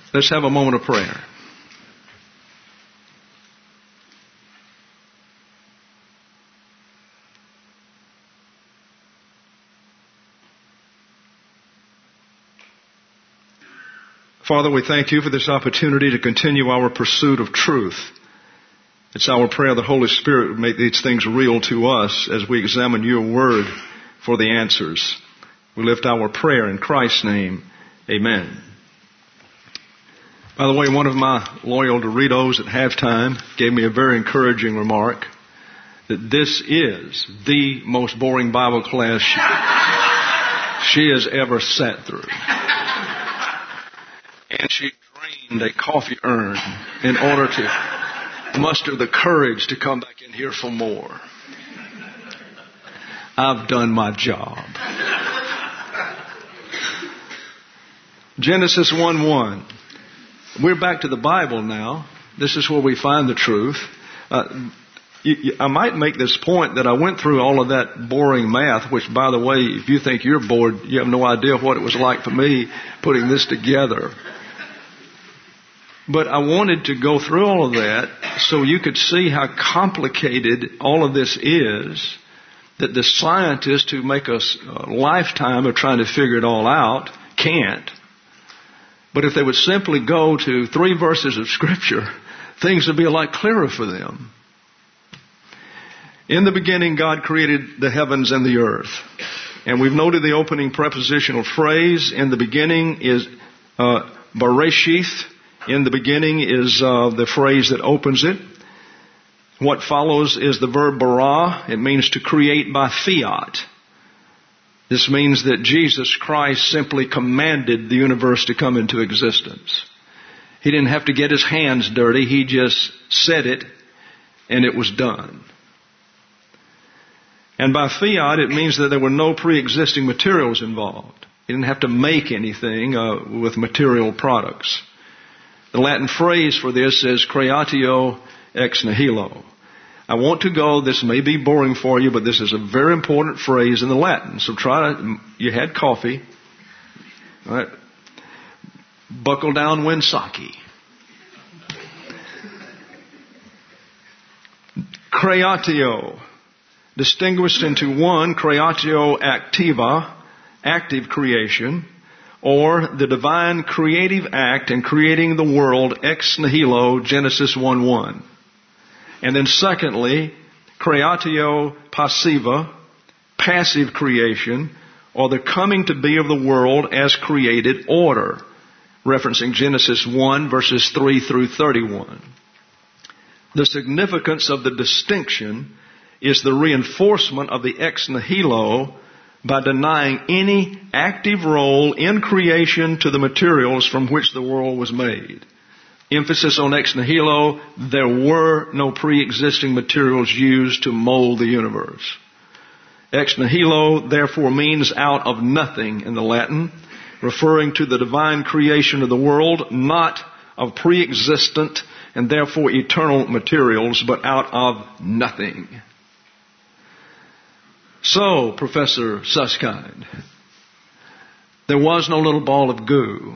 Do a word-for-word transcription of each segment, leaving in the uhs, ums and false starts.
Let's have a moment of prayer. Father, we thank you for this opportunity to continue our pursuit of truth. It's our prayer the Holy Spirit would make these things real to us as we examine your word for the answers. We lift our prayer in Christ's name. Amen. By the way, one of my loyal Doritos at halftime gave me a very encouraging remark that this is the most boring Bible class she, she has ever sat through. And she drained a coffee urn in order to muster the courage to come back in here for more. I've done my job. Genesis one one. We're back to the Bible now. This is where we find the truth. Uh, you, you, I might make this point that I went through all of that boring math, which, by the way, if you think you're bored, you have no idea what it was like for me putting this together. But I wanted to go through all of that so you could see how complicated all of this is, that the scientists who make a lifetime of trying to figure it all out can't. But if they would simply go to three verses of Scripture, things would be a lot clearer for them. In the beginning, God created the heavens and the earth. And we've noted the opening prepositional phrase. In the beginning is uh, Bereshith. In the beginning is uh, the phrase that opens it. What follows is the verb bara. It means to create by fiat. This means that Jesus Christ simply commanded the universe to come into existence. He didn't have to get his hands dirty. He just said it, and it was done. And by fiat, it means that there were no pre-existing materials involved. He didn't have to make anything uh, with material products. The Latin phrase for this is creatio ex nihilo. I want to go, this may be boring for you, but this is a very important phrase in the Latin. So try to, you had coffee. All right. Buckle down when sake. Creatio, distinguished into one, creatio activa, active creation, or the divine creative act in creating the world ex nihilo, Genesis one one. And then secondly, creatio passiva, passive creation, or the coming to be of the world as created order, referencing Genesis one verses three through thirty-one. The significance of the distinction is the reinforcement of the ex nihilo by denying any active role in creation to the materials from which the world was made. Emphasis on ex nihilo, there were no pre-existing materials used to mold the universe. Ex nihilo, therefore, means out of nothing in the Latin, referring to the divine creation of the world, not of pre-existent and therefore eternal materials, but out of nothing. So, Professor Susskind, there was no little ball of goo.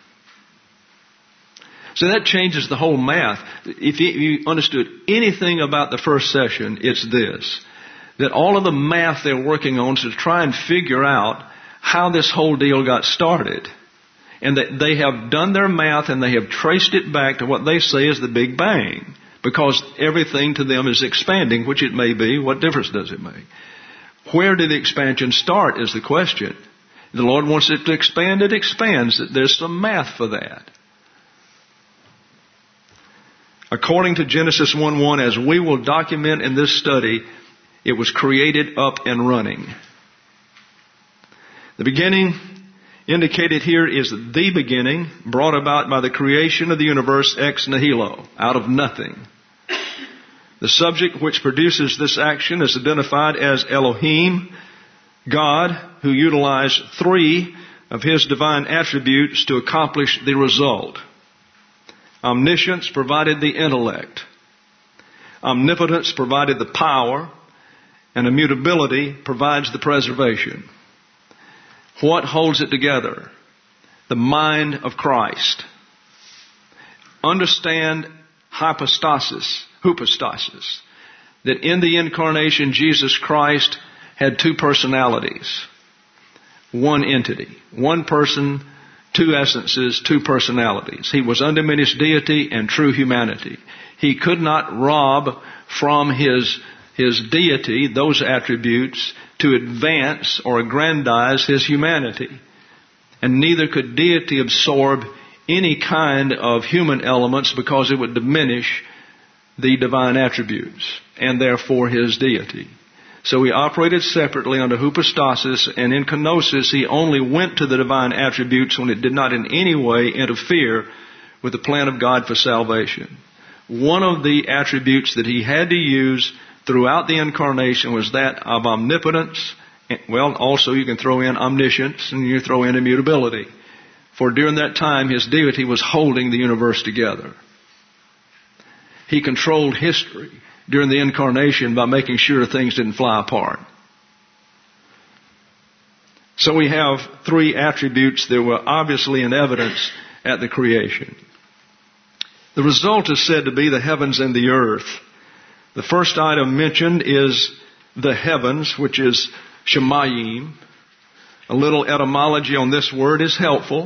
So that changes the whole math. If you understood anything about the first session, it's this. That all of the math they're working on is to try and figure out how this whole deal got started. And that they have done their math and they have traced it back to what they say is the Big Bang. Because everything to them is expanding, which it may be. What difference does it make? Where did the expansion start is the question. The Lord wants it to expand, it expands. There's some math for that. According to Genesis one one, as we will document in this study, it was created up and running. The beginning indicated here is the beginning brought about by the creation of the universe ex nihilo, out of nothing. The subject which produces this action is identified as Elohim, God, who utilized three of his divine attributes to accomplish the result. Omniscience provided the intellect. Omnipotence provided the power. And immutability provides the preservation. What holds it together? The mind of Christ. understand hypostasis, hypostasis, that in the incarnation Jesus Christ had two personalities, one entity, one person, two essences, two personalities. He was undiminished deity and true humanity. He could not rob from his, his deity those attributes to advance or aggrandize his humanity. And neither could deity absorb any kind of human elements because it would diminish the divine attributes and therefore his deity. So he operated separately under hypostasis, and in kenosis he only went to the divine attributes when it did not in any way interfere with the plan of God for salvation. One of the attributes that he had to use throughout the incarnation was that of omnipotence. Well, also you can throw in omniscience and you throw in immutability. For during that time his deity was holding the universe together. He controlled history during the incarnation by making sure things didn't fly apart. So we have three attributes that were obviously in evidence at the creation. The result is said to be the heavens and the earth. The first item mentioned is the heavens, which is Shemayim. A little etymology on this word is helpful.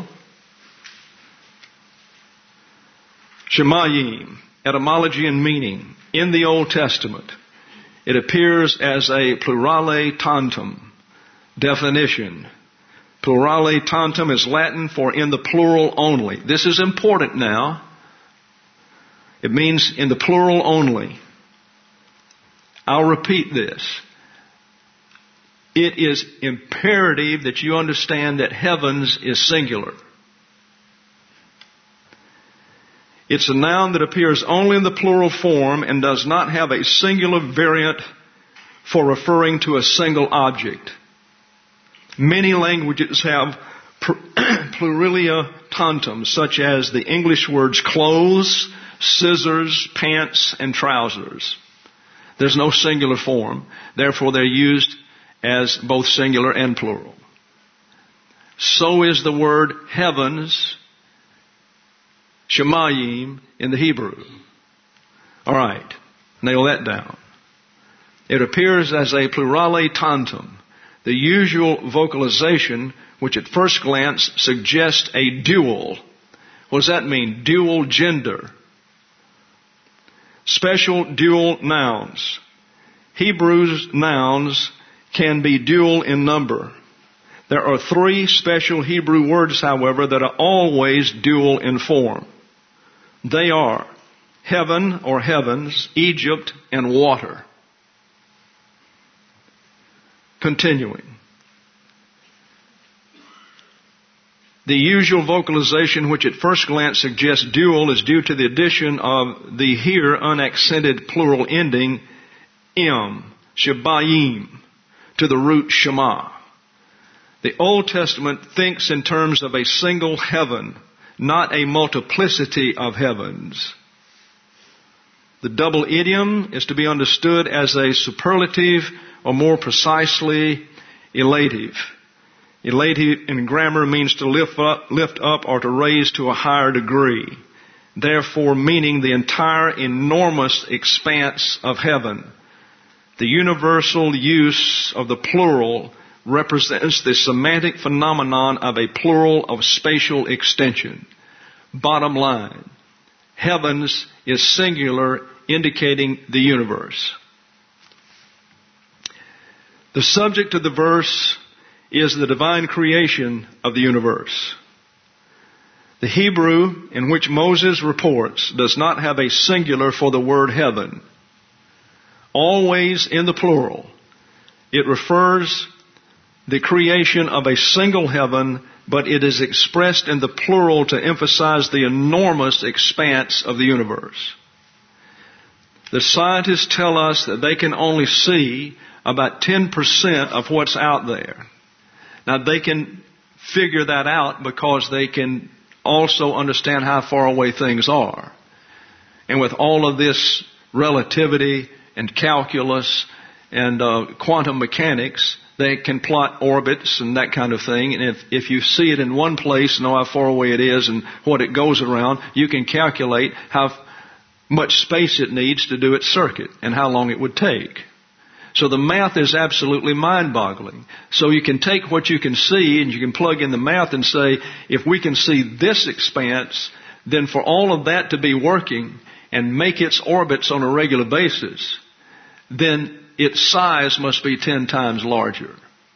Shemayim, etymology and meaning. In the Old Testament, it appears as a plurale tantum. Definition. Plurale tantum is Latin for in the plural only. This is important now. It means in the plural only. I'll repeat this. It is imperative that you understand that heavens is singular. It's a noun that appears only in the plural form and does not have a singular variant for referring to a single object. Many languages have pluralia tantum, such as the English words clothes, scissors, pants, and trousers. There's no singular form. Therefore, they're used as both singular and plural. So is the word heavens, Shemayim, in the Hebrew. All right, nail that down. It appears as a plurale tantum, the usual vocalization which at first glance suggests a dual. What does that mean? Dual gender. Special dual nouns. Hebrew's nouns can be dual in number. There are three special Hebrew words, however, that are always dual in form. They are heaven or heavens, Egypt, and water. Continuing. The usual vocalization which at first glance suggests dual is due to the addition of the here unaccented plural ending im, shebayim, to the root shema. The Old Testament thinks in terms of a single heaven, not a multiplicity of heavens. The double idiom is to be understood as a superlative, or more precisely, elative. Elative in grammar means to lift up, lift up or to raise to a higher degree. Therefore, meaning the entire enormous expanse of heaven. The universal use of the plural represents the semantic phenomenon of a plural of spatial extension. Bottom line, heavens is singular, indicating the universe. The subject of the verse is the divine creation of the universe. The Hebrew in which Moses reports does not have a singular for the word heaven. Always in the plural. It refers the creation of a single heaven, but it is expressed in the plural to emphasize the enormous expanse of the universe. The scientists tell us that they can only see about ten percent of what's out there. Now, they can figure that out because they can also understand how far away things are. And with all of this relativity and calculus and uh, quantum mechanics, They can plot orbits and that kind of thing. And if, if you see it in one place, know how far away it is and what it goes around, you can calculate how much space it needs to do its circuit and how long it would take. So the math is absolutely mind-boggling. So you can take what you can see and you can plug in the math and say, if we can see this expanse, then for all of that to be working and make its orbits on a regular basis, then its size must be ten times larger.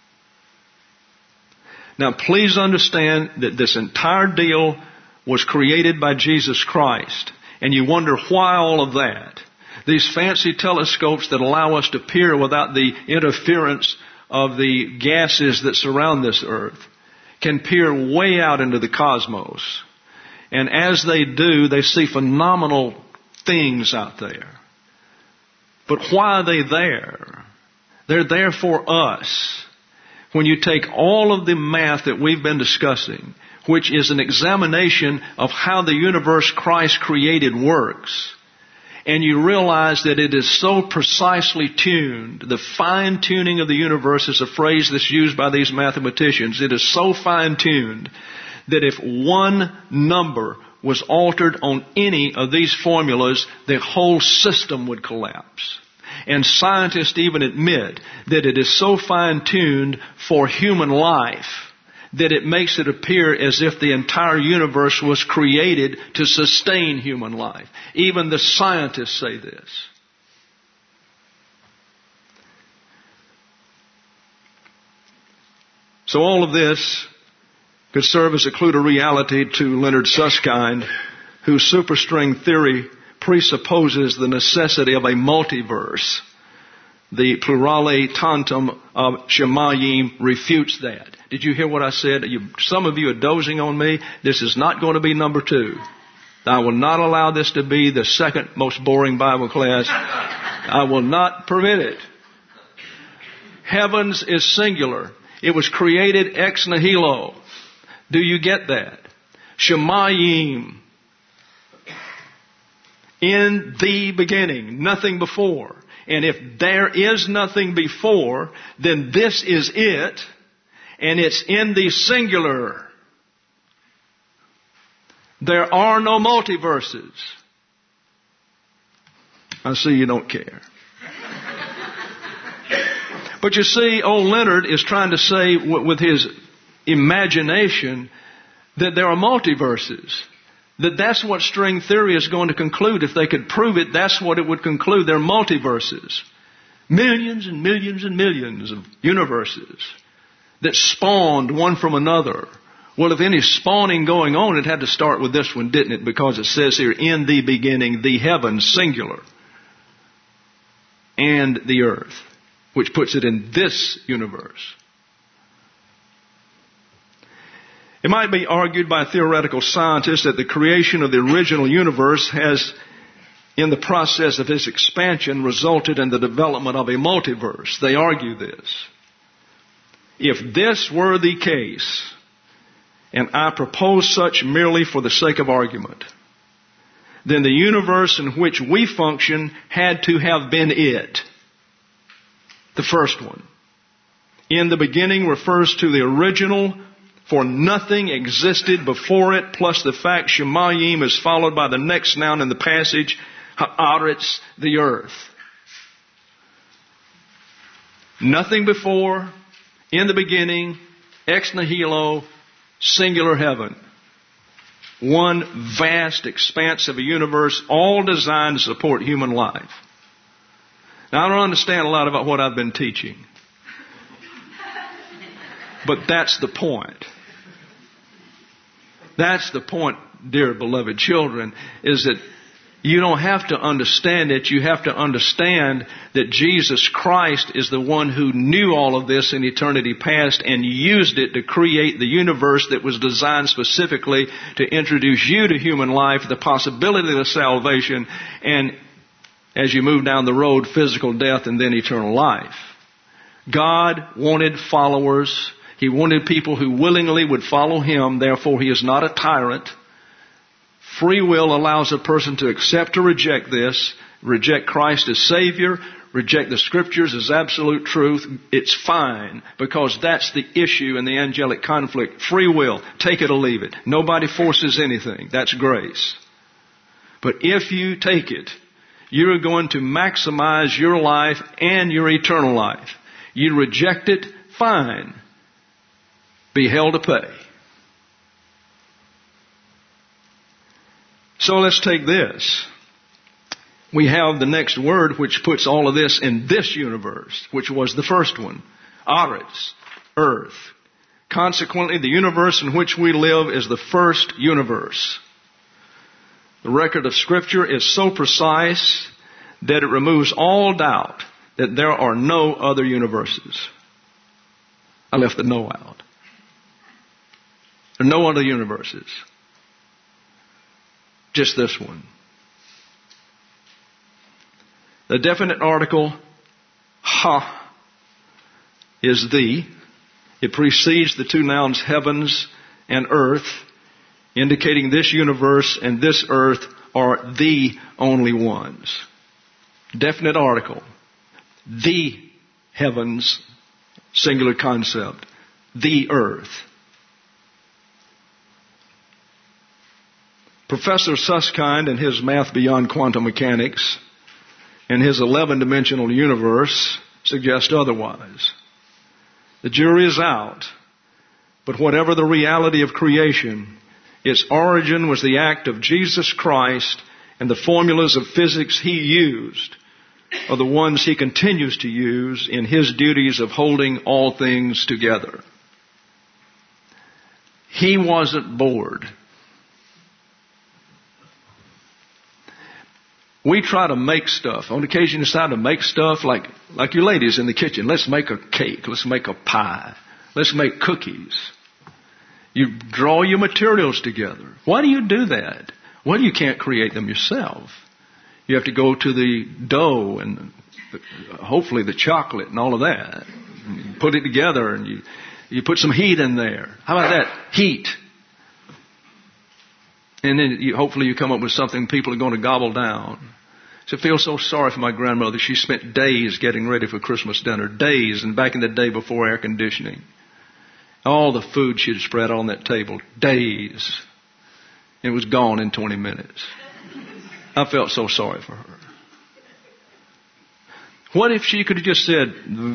Now please understand that this entire deal was created by Jesus Christ. And you wonder why all of that. These fancy telescopes that allow us to peer without the interference of the gases that surround this earth can peer way out into the cosmos. And as they do, they see phenomenal things out there. But why are they there? They're there for us. When you take all of the math that we've been discussing, which is an examination of how the universe Christ created works, and you realize that it is so precisely tuned, the fine-tuning of the universe is a phrase that's used by these mathematicians. It is so fine-tuned that if one number was altered on any of these formulas, the whole system would collapse. And scientists even admit that it is so fine-tuned for human life that it makes it appear as if the entire universe was created to sustain human life. Even the scientists say this. So all of this could serve as a clue to reality to Leonard Susskind, whose superstring theory presupposes the necessity of a multiverse. The plurale tantum of Shemayim refutes that. Did you hear what I said? You, some of you are dozing on me. This is not going to be number two. I will not allow this to be the second most boring Bible class. I will not permit it. Heavens is singular. It was created ex nihilo. Do you get that? Shemayim. In the beginning. Nothing before. And if there is nothing before, then this is it. And it's in the singular. There are no multiverses. I see you don't care. But you see, old Leonard is trying to say with his imagination that there are multiverses. That that's what string theory is going to conclude. If they could prove it, that's what it would conclude. There are multiverses. Millions and millions and millions of universes that spawned one from another. Well, if any spawning going on, it had to start with this one, didn't it? Because it says here, in the beginning, the heavens, singular, and the earth, which puts it in this universe. It might be argued by theoretical scientists that the creation of the original universe has, in the process of its expansion, resulted in the development of a multiverse. They argue this. If this were the case, and I propose such merely for the sake of argument, then the universe in which we function had to have been it. The first one. In the beginning refers to the original, for nothing existed before it, plus the fact Shemayim is followed by the next noun in the passage, Haaretz, the earth. Nothing before, in the beginning, ex nihilo, singular heaven. One vast expanse of a universe, all designed to support human life. Now, I don't understand a lot about what I've been teaching. But that's the point. That's the point, dear beloved children, is that you don't have to understand it. You have to understand that Jesus Christ is the one who knew all of this in eternity past and used it to create the universe that was designed specifically to introduce you to human life, the possibility of salvation, and as you move down the road, physical death and then eternal life. God wanted followers. He wanted people who willingly would follow Him. Therefore, He is not a tyrant. Free will allows a person to accept or reject this, reject Christ as Savior, reject the Scriptures as absolute truth. It's fine, because that's the issue in the angelic conflict. Free will. Take it or leave it. Nobody forces anything. That's grace. But if you take it, you're going to maximize your life and your eternal life. You reject it, fine. Be held to pay. So let's take this. We have the next word which puts all of this in this universe, which was the first one. Aretz, earth. Consequently, the universe in which we live is the first universe. The record of Scripture is so precise that it removes all doubt that there are no other universes. I left the no out. There are no other universes. Just this one. The definite article, ha, is the. It precedes the two nouns heavens and earth, indicating this universe and this earth are the only ones. Definite article. The heavens, singular concept. The earth. Professor Susskind in his Math Beyond Quantum Mechanics and his eleven-dimensional universe suggest otherwise. The jury is out, but whatever the reality of creation, its origin was the act of Jesus Christ, and the formulas of physics he used are the ones he continues to use in his duties of holding all things together. He wasn't bored. We try to make stuff. On occasion, you decide to make stuff like, like you ladies in the kitchen. Let's make a cake. Let's make a pie. Let's make cookies. You draw your materials together. Why do you do that? Well, you can't create them yourself. You have to go to the dough and the, hopefully the chocolate and all of that. You put it together and you, you put some heat in there. How about that? Heat. And then you, hopefully you come up with something people are going to gobble down. So I feel so sorry for my grandmother. She spent days getting ready for Christmas dinner. Days. And back in the day before air conditioning. All the food she'd spread on that table. Days. It was gone in twenty minutes. I felt so sorry for her. What if she could have just said, and,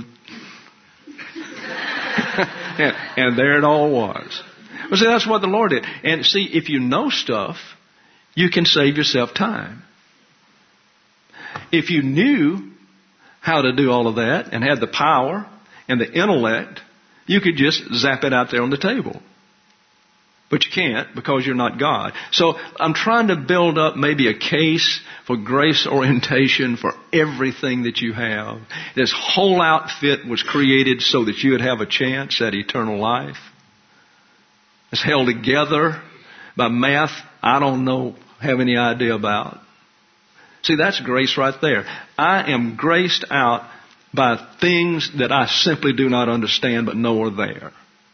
and there it all was. Well, see, that's what the Lord did. And see, if you know stuff, you can save yourself time. If you knew how to do all of that and had the power and the intellect, you could just zap it out there on the table. But you can't because you're not God. So I'm trying to build up maybe a case for grace orientation for everything that you have. This whole outfit was created so that you would have a chance at eternal life. It's held together by math I don't know, have any idea about. See, that's grace right there. I am graced out by things that I simply do not understand but know are there.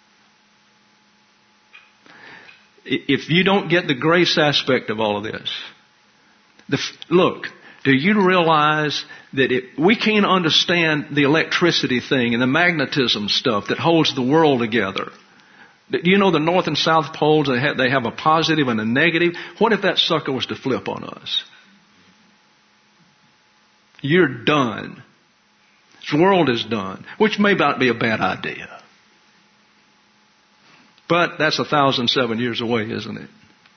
If you don't get the grace aspect of all of this, the, look, do you realize that it, we can't understand the electricity thing and the magnetism stuff that holds the world together? Do you know the North and South poles, they have, they have a positive and a negative? What if that sucker was to flip on us? You're done. This world is done, which may not be a bad idea. But that's a thousand seven years away, isn't it?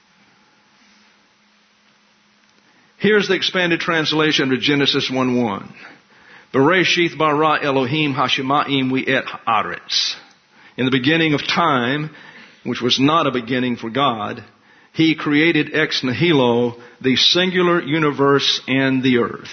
Here's the expanded translation of Genesis one one. Bereshith bara Elohim hashemayim ve'et haaretz. In the beginning of time, which was not a beginning for God, He created ex nihilo, the singular universe and the earth.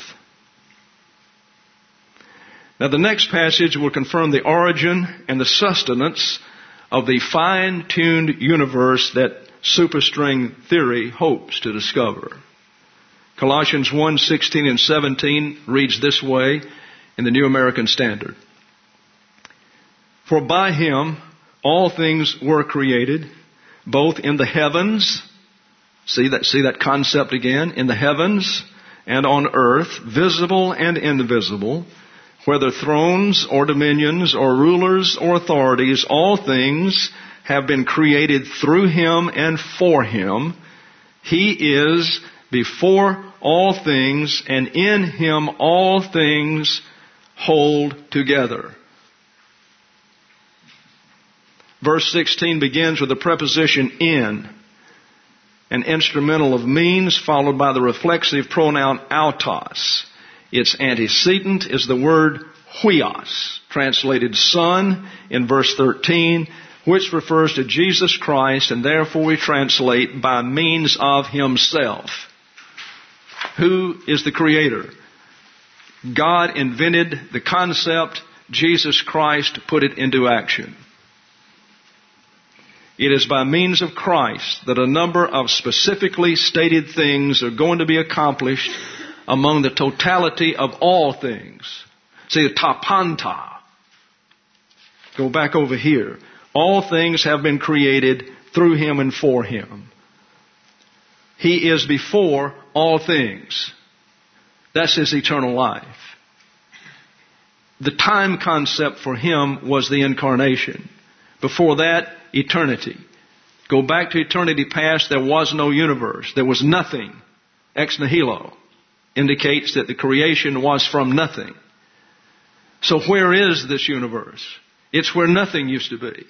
Now the next passage will confirm the origin and the sustenance of the fine-tuned universe that superstring theory hopes to discover. Colossians one sixteen and seventeen reads this way in the New American Standard. For by Him all things were created, both in the heavens, See that, see that concept again? In the heavens and on earth, visible and invisible, whether thrones or dominions or rulers or authorities, all things have been created through Him and for Him. He is before all things, and in Him all things hold together. Verse sixteen begins with the preposition in, an instrumental of means, followed by the reflexive pronoun autos. Its antecedent is the word huios, translated Son in verse thirteen, which refers to Jesus Christ, and therefore we translate by means of Himself. Who is the Creator? God invented the concept. Jesus Christ put it into action. It is by means of Christ that a number of specifically stated things are going to be accomplished among the totality of all things. See, the tapanta. Go back over here. All things have been created through Him and for Him. He is before all things. That's His eternal life. The time concept for Him was the incarnation. Before that, eternity. Go back to eternity past, there was no universe. There was nothing. Ex nihilo indicates that the creation was from nothing. So where is this universe? It's where nothing used to be.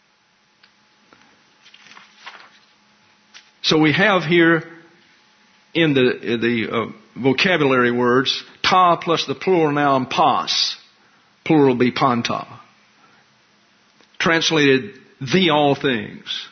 So we have here in the, the uh, vocabulary words, ta plus the plural noun pas. Plural be panta. Translated, the all things.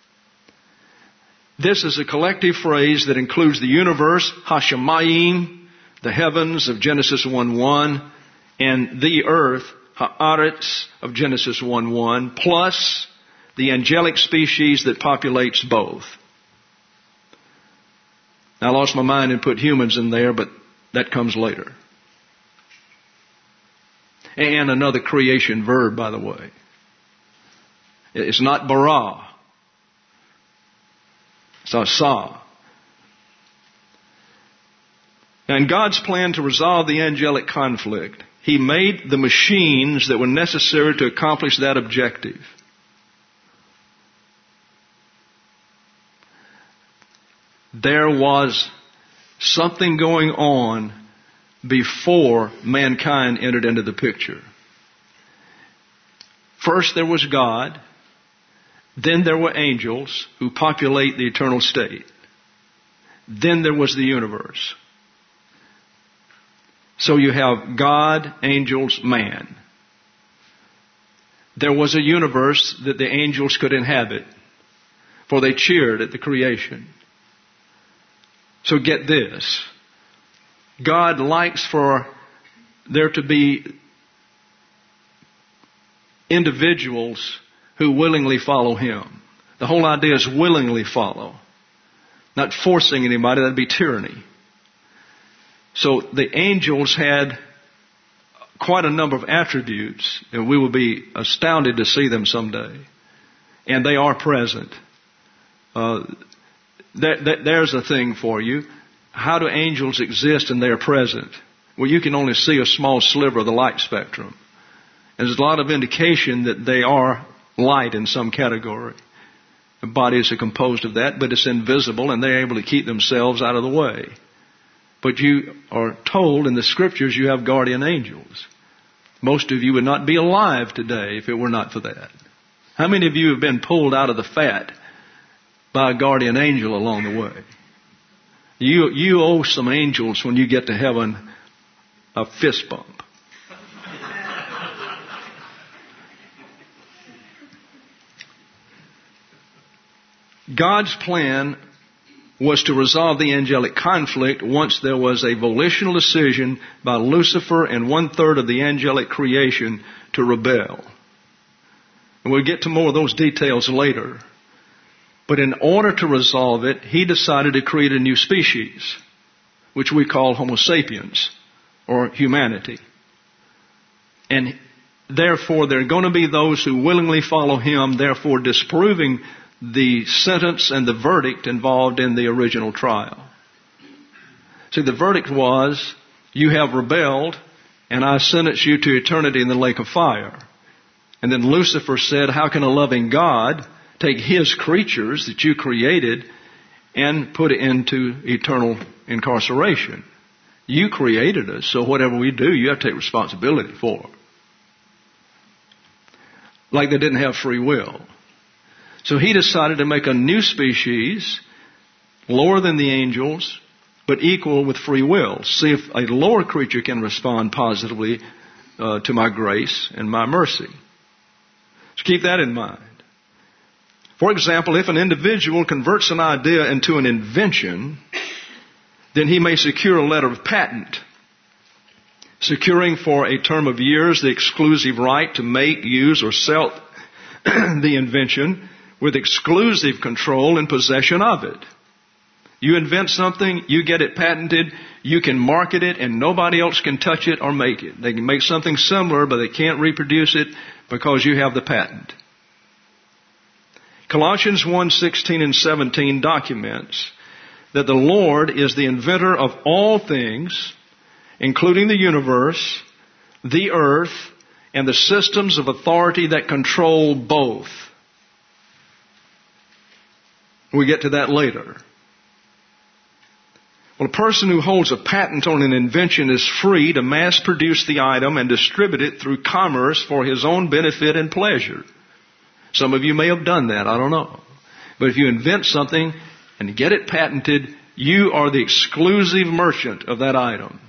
This is a collective phrase that includes the universe, hashemayim, the heavens of Genesis one one, and the earth, haaretz of Genesis one one, plus the angelic species that populates both. Now, I lost my mind and put humans in there, but that comes later. And another creation verb, by the way. It's not bara. It's asa. And God's plan to resolve the angelic conflict, He made the machines that were necessary to accomplish that objective. There was something going on before mankind entered into the picture. First there was God. Then there were angels who populate the eternal state. Then there was the universe. So you have God, angels, man. There was a universe that the angels could inhabit, for they cheered at the creation. So get this. God likes for there to be individuals who willingly follow Him. The whole idea is willingly follow. Not forcing anybody, that'd be tyranny. So the angels had quite a number of attributes, and we will be astounded to see them someday. And they are present. Uh, there, there, there's a thing for you. How do angels exist and they're present? Well, you can only see a small sliver of the light spectrum. And there's a lot of indication that they are light in some category. The bodies are composed of that, but it's invisible and they're able to keep themselves out of the way. But you are told in the Scriptures you have guardian angels. Most of you would not be alive today if it were not for that. How many of you have been pulled out of the fat by a guardian angel along the way? You, you owe some angels when you get to heaven a fist bump. God's plan was to resolve the angelic conflict once there was a volitional decision by Lucifer and one-third of the angelic creation to rebel. And we'll get to more of those details later. But in order to resolve it, He decided to create a new species, which we call Homo sapiens, or humanity. And therefore, there are going to be those who willingly follow Him, therefore disproving the sentence and the verdict involved in the original trial. See, the verdict was, you have rebelled, and I sentence you to eternity in the lake of fire. And then Lucifer said, how can a loving God take his creatures that you created and put it into eternal incarceration? You created us, so whatever we do, you have to take responsibility for. Like they didn't have free will. So he decided to make a new species, lower than the angels, but equal with free will. See if a lower creature can respond positively uh, to my grace and my mercy. So keep that in mind. For example, if an individual converts an idea into an invention, then he may secure a letter of patent, securing for a term of years the exclusive right to make, use, or sell the invention with exclusive control and possession of it. You invent something, you get it patented, you can market it, and nobody else can touch it or make it. They can make something similar, but they can't reproduce it because you have the patent. Colossians one sixteen and seventeen documents that the Lord is the inventor of all things, including the universe, the earth, and the systems of authority that control both. We get to that later. Well, a person who holds a patent on an invention is free to mass produce the item and distribute it through commerce for his own benefit and pleasure. Some of you may have done that, I don't know. But if you invent something and get it patented, you are the exclusive merchant of that item.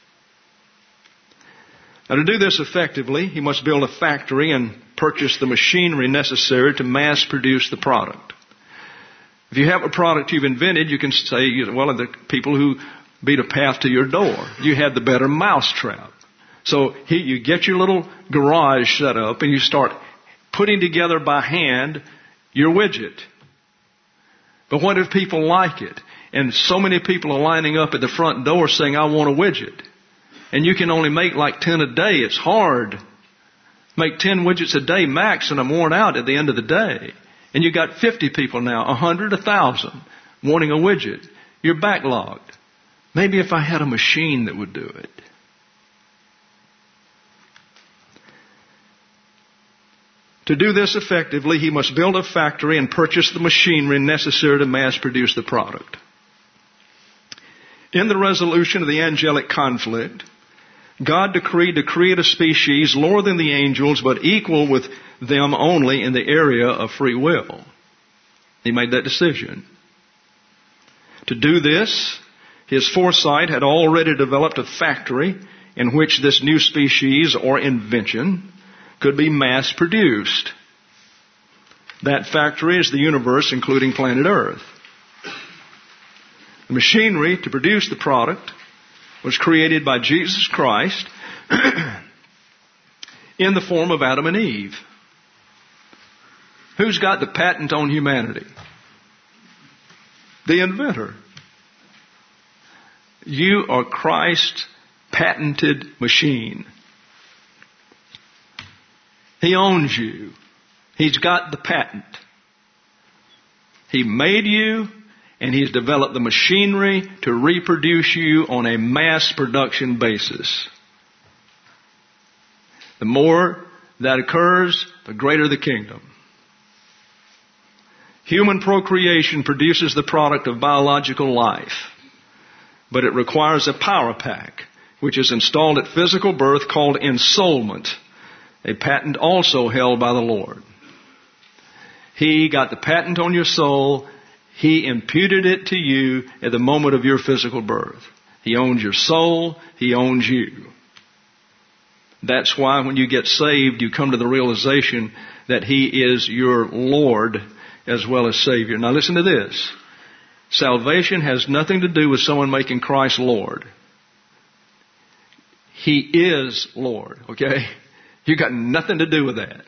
Now, to do this effectively, he must build a factory and purchase the machinery necessary to mass produce the product. If you have a product you've invented, you can say, well, the people who beat a path to your door. You had the better mousetrap. So he, you get your little garage set up and you start putting together by hand your widget. But what if people like it? And so many people are lining up at the front door saying, I want a widget. And you can only make like ten a day. It's hard. Make ten widgets a day max and I'm worn out at the end of the day. And you got fifty people now, a hundred, a thousand, wanting a widget. You're backlogged. Maybe if I had a machine that would do it. To do this effectively, he must build a factory and purchase the machinery necessary to mass produce the product. In the resolution of the angelic conflict, God decreed to create a species lower than the angels, but equal with them only in the area of free will. He made that decision. To do this, his foresight had already developed a factory in which this new species or invention could be mass produced. That factory is the universe, including planet Earth. The machinery to produce the product was created by Jesus Christ in the form of Adam and Eve. Who's got the patent on humanity? The inventor. You are Christ's patented machine. He owns you. He's got the patent. He made you, and He's developed the machinery to reproduce you on a mass production basis. The more that occurs, the greater the kingdom. Human procreation produces the product of biological life, but it requires a power pack, which is installed at physical birth called ensoulment, a patent also held by the Lord. He got the patent on your soul. He imputed it to you at the moment of your physical birth. He owns your soul. He owns you. That's why when you get saved, you come to the realization that He is your Lord as well as Savior. Now listen to this. Salvation has nothing to do with someone making Christ Lord. He is Lord, okay? You got nothing to do with that.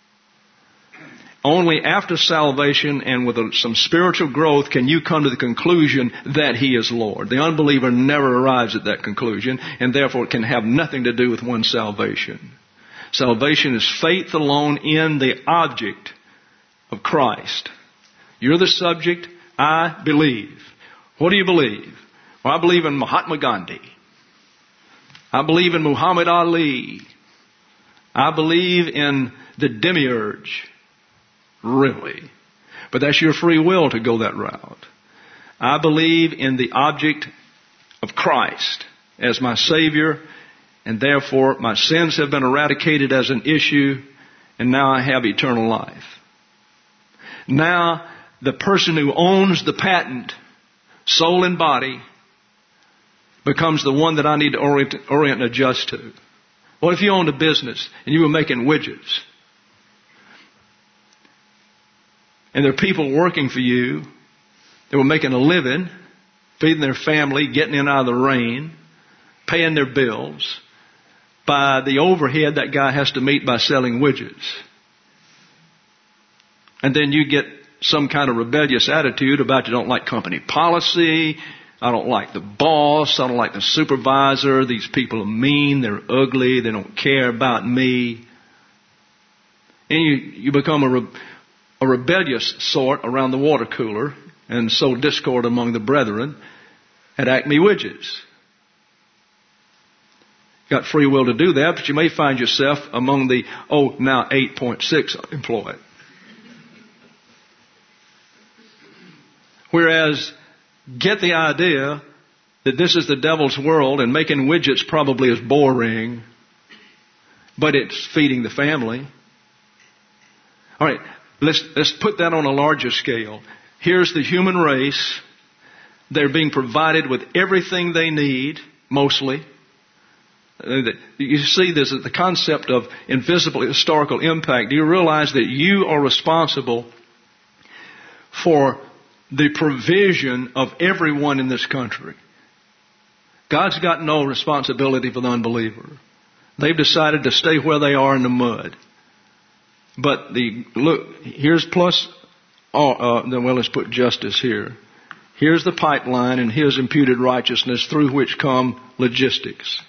Only after salvation and with some spiritual growth can you come to the conclusion that He is Lord. The unbeliever never arrives at that conclusion, and therefore it can have nothing to do with one's salvation. Salvation is faith alone in the object of Christ. You're the subject. I believe. What do you believe? Well, I believe in Mahatma Gandhi. I believe in Muhammad Ali. I believe in the demiurge. Really? But that's your free will to go that route. I believe in the object of Christ as my Savior, and therefore my sins have been eradicated as an issue, and now I have eternal life. Now, the person who owns the patent, soul and body, becomes the one that I need to orient, orient and adjust to. What if you owned a business and you were making widgets? And there are people working for you that were making a living, feeding their family, getting in and out of the rain, paying their bills by the overhead that guy has to meet by selling widgets. And then you get some kind of rebellious attitude about you don't like company policy, I don't like the boss, I don't like the supervisor, these people are mean, they're ugly, they don't care about me. And you, you become a, re, a rebellious sort around the water cooler and sow discord among the brethren at Acme Widgets. Got free will to do that, but you may find yourself among the, oh, now eight point six employed. Whereas, get the idea that this is the devil's world and making widgets probably is boring, but it's feeding the family. All right, let's, let's put that on a larger scale. Here's the human race. They're being provided with everything they need, mostly. You see this as the concept of invisible historical impact. Do you realize that you are responsible for the provision of everyone in this country? God's got no responsibility for the unbeliever. They've decided to stay where they are in the mud. But the look, here's plus, oh, uh, then well, let's put justice here. Here's the pipeline and here's imputed righteousness through which come logistics.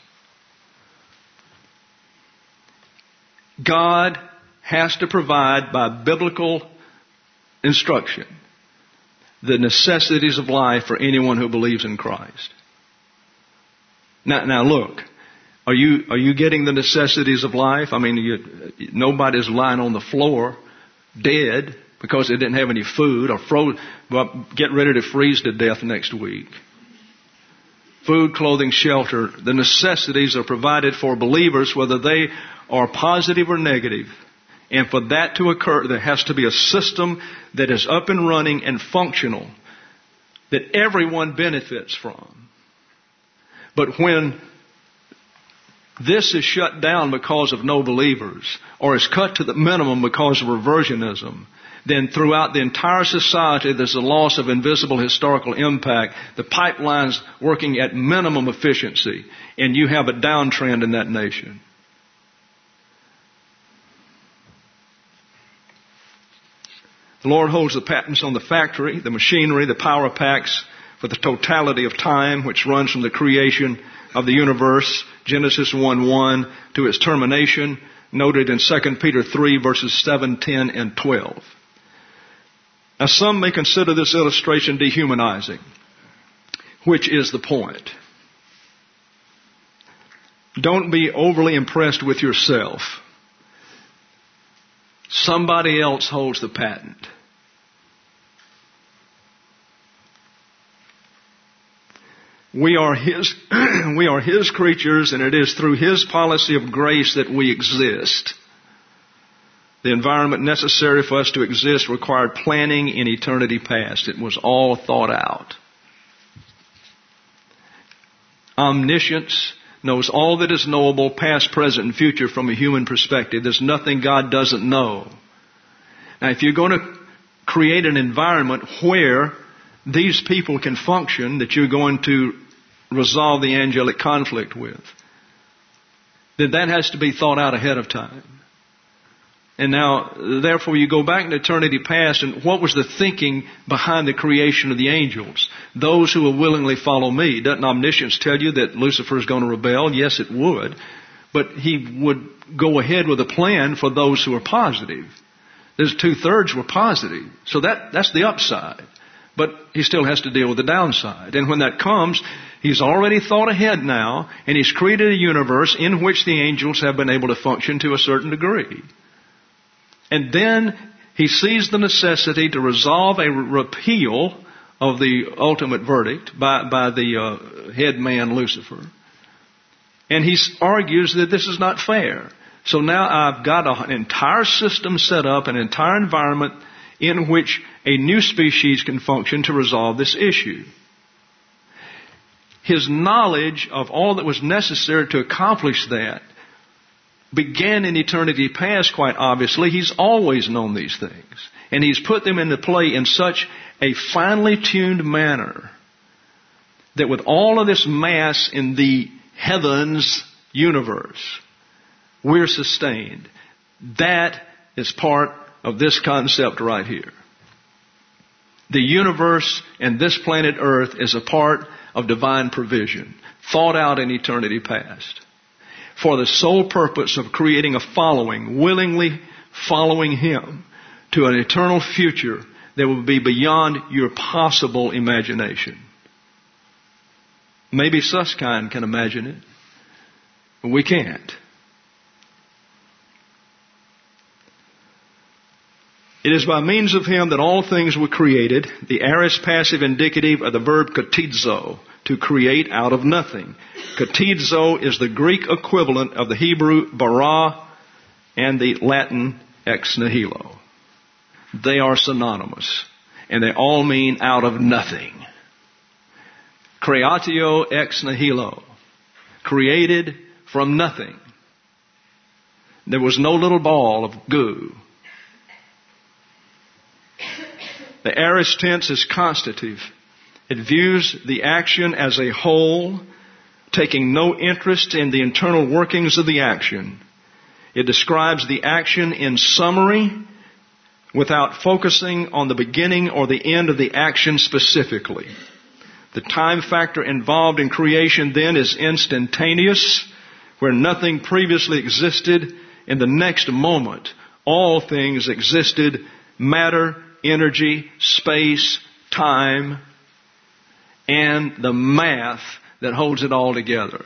God has to provide by biblical instruction the necessities of life for anyone who believes in Christ. Now, now look, are you are you getting the necessities of life? I mean, you, nobody's lying on the floor dead because they didn't have any food or froze. Well, get ready to freeze to death next week. Food, clothing, shelter. The necessities are provided for believers, whether they are positive or negative. And for that to occur, there has to be a system that is up and running and functional that everyone benefits from. But when this is shut down because of no believers, or is cut to the minimum because of reversionism, then throughout the entire society there's a loss of invisible historical impact. The pipeline's working at minimum efficiency, and you have a downtrend in that nation. The Lord holds the patents on the factory, the machinery, the power packs for the totality of time, which runs from the creation of the universe, Genesis one one, to its termination, noted in Second Peter three, verses seven, ten, and twelve. Now, some may consider this illustration dehumanizing, which is the point. Don't be overly impressed with yourself. Somebody else holds the patent. We are His, we are His creatures, and it is through His policy of grace that we exist. The environment necessary for us to exist required planning in eternity past. It was all thought out. Omniscience knows all that is knowable, past, present, and future from a human perspective. There's nothing God doesn't know. Now, if you're going to create an environment where these people can function, that you're going to resolve the angelic conflict with, then that has to be thought out ahead of time. And now, therefore, you go back in eternity past, and what was the thinking behind the creation of the angels? Those who will willingly follow me. Doesn't omniscience tell you that Lucifer is going to rebel? Yes, it would. But he would go ahead with a plan for those who are positive. There's two-thirds were positive. So that, that's the upside. But he still has to deal with the downside. And when that comes, he's already thought ahead now, and he's created a universe in which the angels have been able to function to a certain degree. And then he sees the necessity to resolve a repeal of the ultimate verdict by, by the uh, head man, Lucifer. And he argues that this is not fair. So now I've got an entire system set up, an entire environment in which a new species can function to resolve this issue. His knowledge of all that was necessary to accomplish that began in eternity past, quite obviously. He's always known these things. And he's put them into play in such a finely tuned manner that with all of this mass in the heavens universe, we're sustained. That is part of this concept right here. The universe and this planet Earth is a part of divine provision, thought out in eternity past, for the sole purpose of creating a following, willingly following Him to an eternal future that will be beyond your possible imagination. Maybe Susskind can imagine it, but we can't. It is by means of Him that all things were created. The aorist passive indicative of the verb katizo, to create out of nothing. Katizo is the Greek equivalent of the Hebrew bara and the Latin ex nihilo. They are synonymous, and they all mean out of nothing. Creatio ex nihilo, created from nothing. There was no little ball of goo. The aorist tense is constative. It views the action as a whole, taking no interest in the internal workings of the action. It describes the action in summary without focusing on the beginning or the end of the action specifically. The time factor involved in creation then is instantaneous, where nothing previously existed. In the next moment, all things existed: matter, energy, space, time, and the math that holds it all together.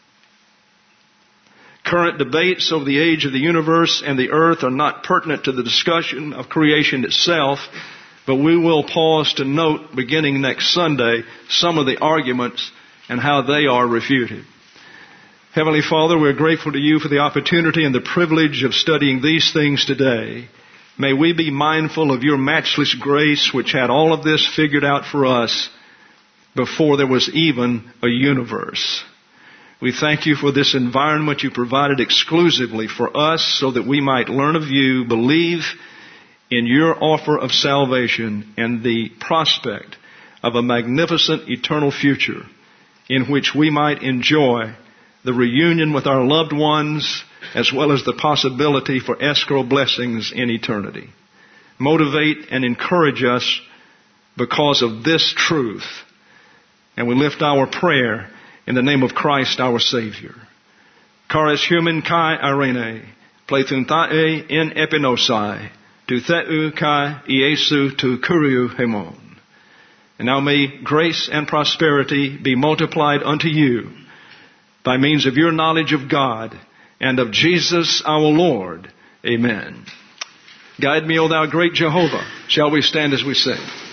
Current debates over the age of the universe and the earth are not pertinent to the discussion of creation itself, but we will pause to note, beginning next Sunday, some of the arguments and how they are refuted. Heavenly Father, we're grateful to You for the opportunity and the privilege of studying these things today. May we be mindful of Your matchless grace, which had all of this figured out for us before there was even a universe. We thank You for this environment You provided exclusively for us so that we might learn of You, believe in Your offer of salvation, and the prospect of a magnificent eternal future in which we might enjoy the reunion with our loved ones, as well as the possibility for escrow blessings in eternity. Motivate and encourage us because of this truth. And we lift our prayer in the name of Christ our Savior. Charis human kai irene, pleithuntae in epinosai, tu theu kai Iesu tu kuriu hemon. And now may grace and prosperity be multiplied unto you by means of your knowledge of God and of Jesus our Lord. Amen. Guide me, O Thou great Jehovah. Shall we stand as we sing?